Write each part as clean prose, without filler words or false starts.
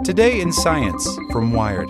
Today in Science from Wired.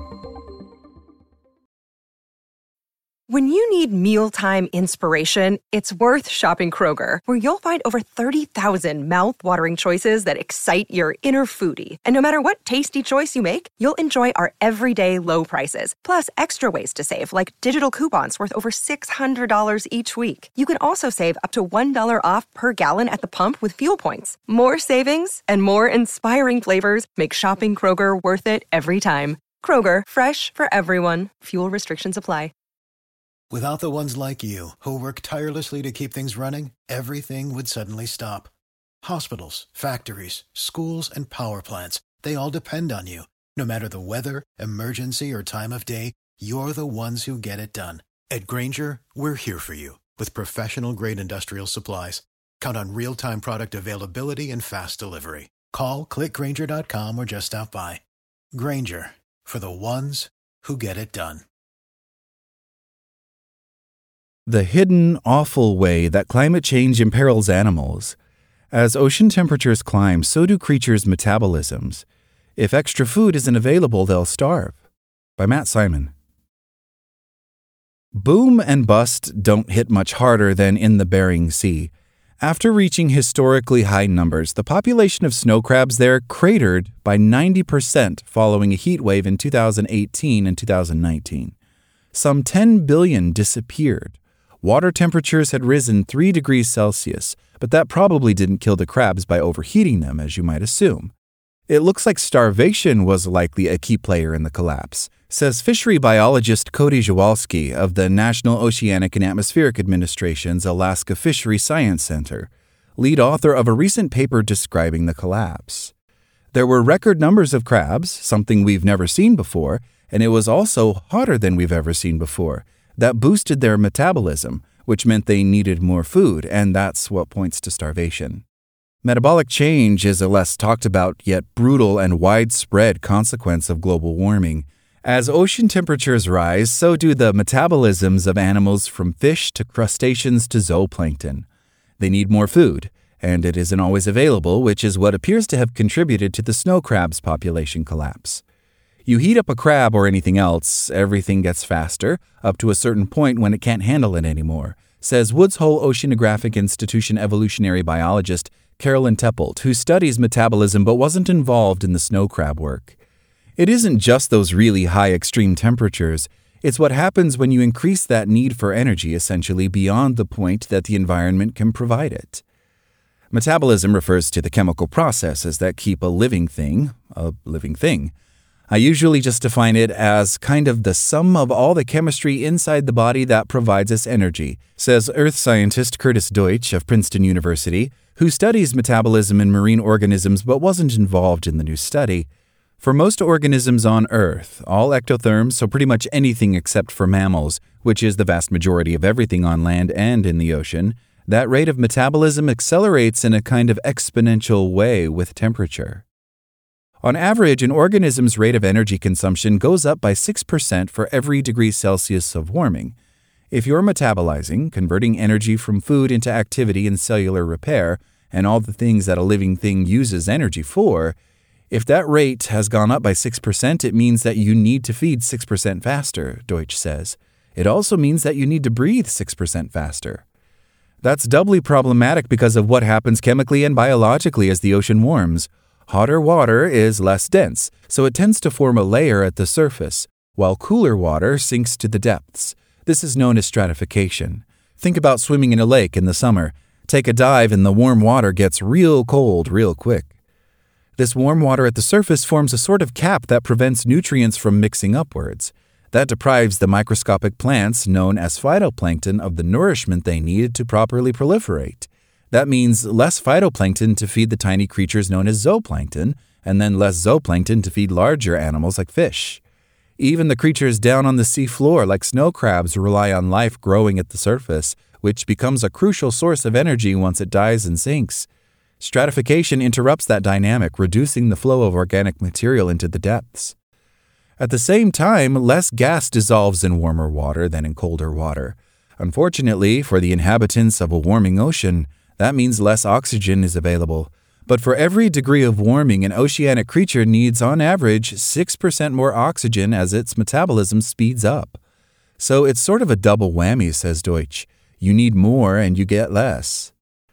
When you need mealtime inspiration, it's worth shopping Kroger, where you'll find over 30,000 mouth-watering choices that excite your inner foodie. And no matter what tasty choice you make, you'll enjoy our everyday low prices, plus extra ways to save, like digital coupons worth over $600 each week. You can also save up to $1 off per gallon at the pump with fuel points. More savings and more inspiring flavors make shopping Kroger worth it every time. Kroger, fresh for everyone. Fuel restrictions apply. Without the ones like you, who work tirelessly to keep things running, everything would suddenly stop. Hospitals, factories, schools, and power plants, they all depend on you. No matter the weather, emergency, or time of day, you're the ones who get it done. At Grainger, we're here for you with professional-grade industrial supplies. Count on real-time product availability and fast delivery. Call, click Grainger.com, or just stop by. Grainger, for the ones who get it done. The hidden, awful way that climate change imperils animals. As ocean temperatures climb, so do creatures' metabolisms. If extra food isn't available, they'll starve. By Matt Simon. Boom and bust don't hit much harder than in the Bering Sea. After reaching historically high numbers, the population of snow crabs there cratered by 90% following a heat wave in 2018 and 2019. Some 10 billion disappeared. Water temperatures had risen 3 degrees Celsius, but that probably didn't kill the crabs by overheating them, as you might assume. It looks like starvation was likely a key player in the collapse, says fishery biologist Cody Zawalski of the National Oceanic and Atmospheric Administration's Alaska Fishery Science Center, lead author of a recent paper describing the collapse. There were record numbers of crabs, something we've never seen before, and it was also hotter than we've ever seen before. That boosted their metabolism, which meant they needed more food, and that's what points to starvation. Metabolic change is a less talked about yet brutal and widespread consequence of global warming. As ocean temperatures rise, so do the metabolisms of animals from fish to crustaceans to zooplankton. They need more food, and it isn't always available, which is what appears to have contributed to the snow crab's population collapse. You heat up a crab or anything else, everything gets faster, up to a certain point when it can't handle it anymore, says Woods Hole Oceanographic Institution evolutionary biologist Carolyn Teppold, who studies metabolism but wasn't involved in the snow crab work. It isn't just those really high extreme temperatures, it's what happens when you increase that need for energy essentially beyond the point that the environment can provide it. Metabolism refers to the chemical processes that keep a living thing. I usually just define it as kind of the sum of all the chemistry inside the body that provides us energy, says earth scientist Curtis Deutsch of Princeton University, who studies metabolism in marine organisms but wasn't involved in the new study. For most organisms on Earth, all ectotherms, so pretty much anything except for mammals, which is the vast majority of everything on land and in the ocean, that rate of metabolism accelerates in a kind of exponential way with temperature. On average, an organism's rate of energy consumption goes up by 6% for every degree Celsius of warming. If you're metabolizing, converting energy from food into activity and cellular repair, and all the things that a living thing uses energy for, if that rate has gone up by 6%, it means that you need to feed 6% faster, Deutsch says. It also means that you need to breathe 6% faster. That's doubly problematic because of what happens chemically and biologically as the ocean warms. Hotter water is less dense, so it tends to form a layer at the surface, while cooler water sinks to the depths. This is known as stratification. Think about swimming in a lake in the summer. Take a dive and the warm water gets real cold real quick. This warm water at the surface forms a sort of cap that prevents nutrients from mixing upwards. That deprives the microscopic plants, known as phytoplankton, of the nourishment they need to properly proliferate. That means less phytoplankton to feed the tiny creatures known as zooplankton, and then less zooplankton to feed larger animals like fish. Even the creatures down on the sea floor, like snow crabs, rely on life growing at the surface, which becomes a crucial source of energy once it dies and sinks. Stratification interrupts that dynamic, reducing the flow of organic material into the depths. At the same time, less gas dissolves in warmer water than in colder water. Unfortunately, for the inhabitants of a warming ocean, that means less oxygen is available. But for every degree of warming, an oceanic creature needs on average 6% more oxygen as its metabolism speeds up. So it's sort of a double whammy, says Deutsch. You need more and you get less.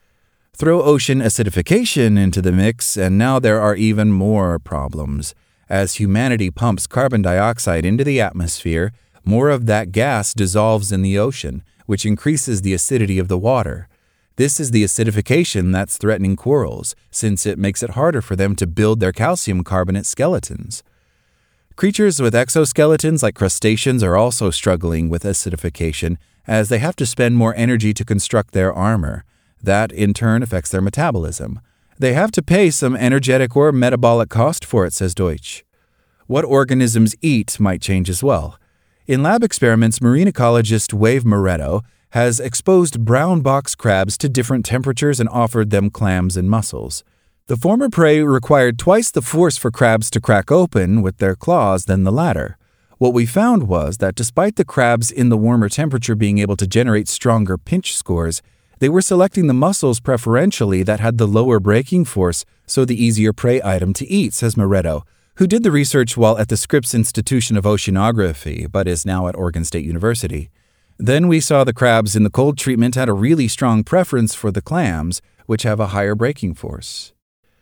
Throw ocean acidification into the mix, and now there are even more problems. As humanity pumps carbon dioxide into the atmosphere, more of that gas dissolves in the ocean, which increases the acidity of the water. This is the acidification that's threatening corals, since it makes it harder for them to build their calcium carbonate skeletons. Creatures with exoskeletons like crustaceans are also struggling with acidification, as they have to spend more energy to construct their armor. That, in turn, affects their metabolism. They have to pay some energetic or metabolic cost for it, says Deutsch. What organisms eat might change as well. In lab experiments, marine ecologist Wave Moretto has exposed brown box crabs to different temperatures and offered them clams and mussels. The former prey required twice the force for crabs to crack open with their claws than the latter. What we found was that despite the crabs in the warmer temperature being able to generate stronger pinch scores, they were selecting the mussels preferentially that had the lower breaking force, so the easier prey item to eat, says Moretto, who did the research while at the Scripps Institution of Oceanography, but is now at Oregon State University. Then we saw the crabs in the cold treatment had a really strong preference for the clams, which have a higher breaking force.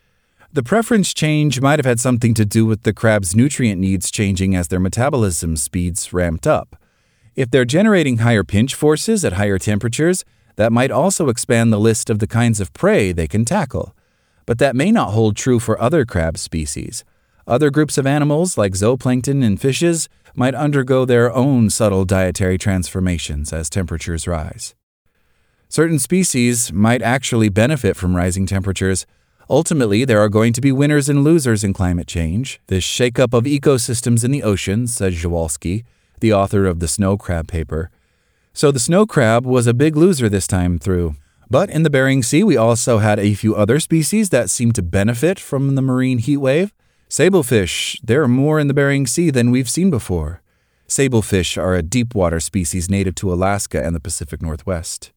The preference change might have had something to do with the crabs' nutrient needs changing as their metabolism speeds ramped up. If they're generating higher pinch forces at higher temperatures, that might also expand the list of the kinds of prey they can tackle. But that may not hold true for other crab species. Other groups of animals, like zooplankton and fishes, might undergo their own subtle dietary transformations as temperatures rise. Certain species might actually benefit from rising temperatures. Ultimately, there are going to be winners and losers in climate change, this shakeup of ecosystems in the ocean, says Jaworski, the author of the snow crab paper. So the snow crab was a big loser this time through. But in the Bering Sea, we also had a few other species that seemed to benefit from the marine heat wave. Sablefish, there are more in the Bering Sea than we've seen before. Sablefish are a deep-water species native to Alaska and the Pacific Northwest.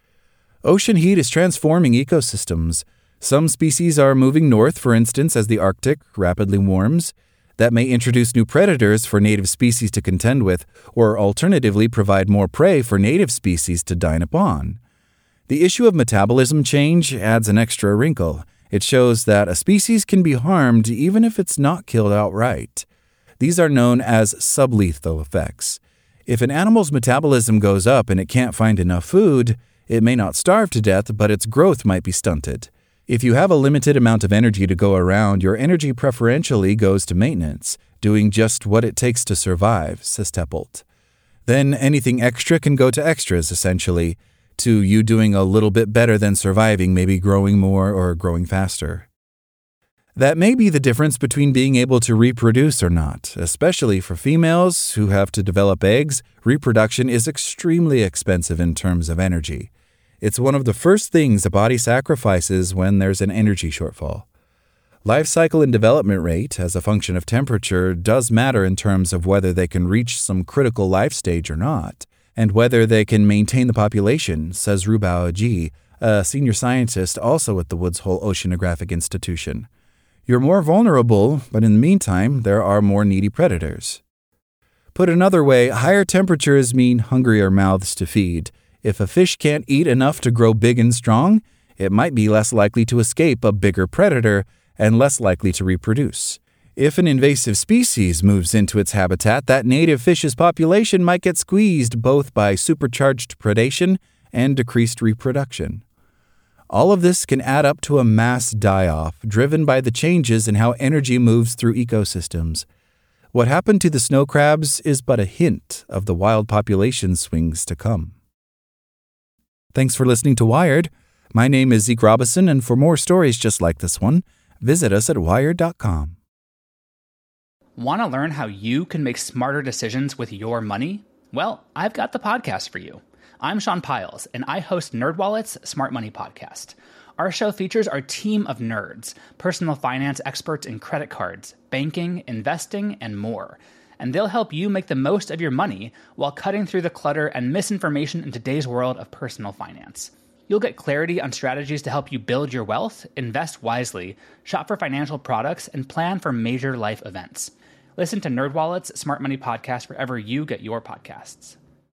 Ocean heat is transforming ecosystems. Some species are moving north, for instance, as the Arctic rapidly warms. That may introduce new predators for native species to contend with, or alternatively provide more prey for native species to dine upon. The issue of metabolism change adds an extra wrinkle. It shows that a species can be harmed even if it's not killed outright. These are known as sublethal effects. If an animal's metabolism goes up and it can't find enough food, it may not starve to death, but its growth might be stunted. If you have a limited amount of energy to go around, your energy preferentially goes to maintenance, doing just what it takes to survive, says Teppolt. Then anything extra can go to extras, essentially, to you doing a little bit better than surviving, maybe growing more or growing faster. That may be the difference between being able to reproduce or not. Especially for females who have to develop eggs, reproduction is extremely expensive in terms of energy. It's one of the first things a body sacrifices when there's an energy shortfall. Life cycle and development rate, as a function of temperature, does matter in terms of whether they can reach some critical life stage or not, and whether they can maintain the population, says Rubao Ji, a senior scientist also at the Woods Hole Oceanographic Institution. You're more vulnerable, but in the meantime, there are more needy predators. Put another way, higher temperatures mean hungrier mouths to feed. If a fish can't eat enough to grow big and strong, it might be less likely to escape a bigger predator and less likely to reproduce. If an invasive species moves into its habitat, that native fish's population might get squeezed both by supercharged predation and decreased reproduction. All of this can add up to a mass die-off driven by the changes in how energy moves through ecosystems. What happened to the snow crabs is but a hint of the wild population swings to come. Thanks for listening to Wired. My name is Zeke Robison, and for more stories just like this one, visit us at wired.com. Want to learn how you can make smarter decisions with your money? Well, I've got the podcast for you. I'm Sean Piles, and I host NerdWallet's Smart Money Podcast. Our show features our team of nerds, personal finance experts in credit cards, banking, investing, and more. And they'll help you make the most of your money while cutting through the clutter and misinformation in today's world of personal finance. You'll get clarity on strategies to help you build your wealth, invest wisely, shop for financial products, and plan for major life events. Listen to NerdWallet's Smart Money Podcast wherever you get your podcasts.